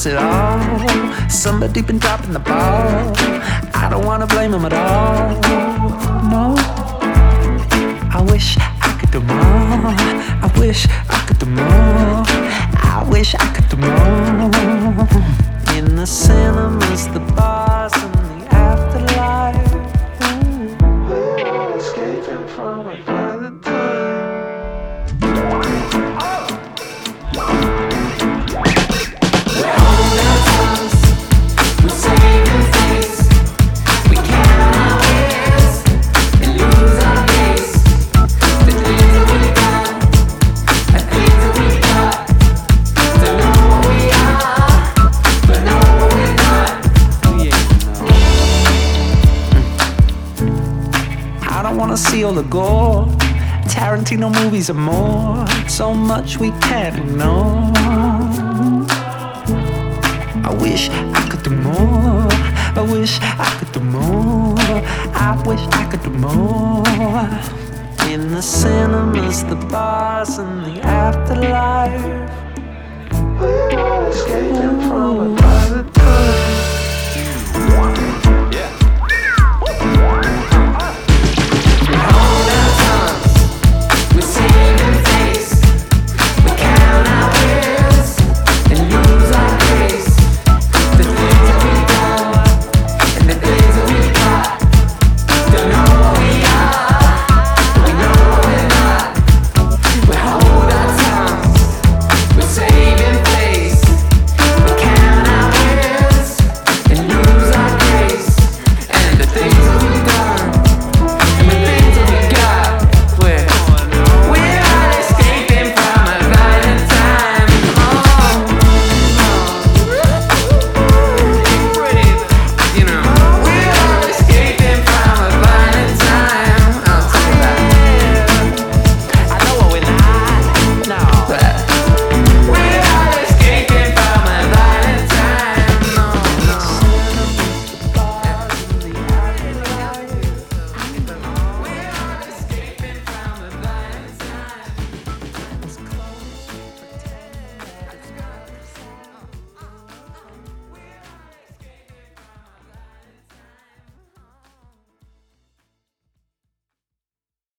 is it all? Somebody been dropping the ball. I don't wanna blame him at all. No, I wish I could do more. I wish I could do more. I wish I could do more. In the cinemas, the bars, and the afterlife. We're escaping from it by the time. I don't wanna see all the gore. Tarantino movies are more. So much we can't ignore. I wish I could do more. I wish I could do more. I wish I could do more. In the cinemas, the bars, and the afterlife. We're escaping from it by the time.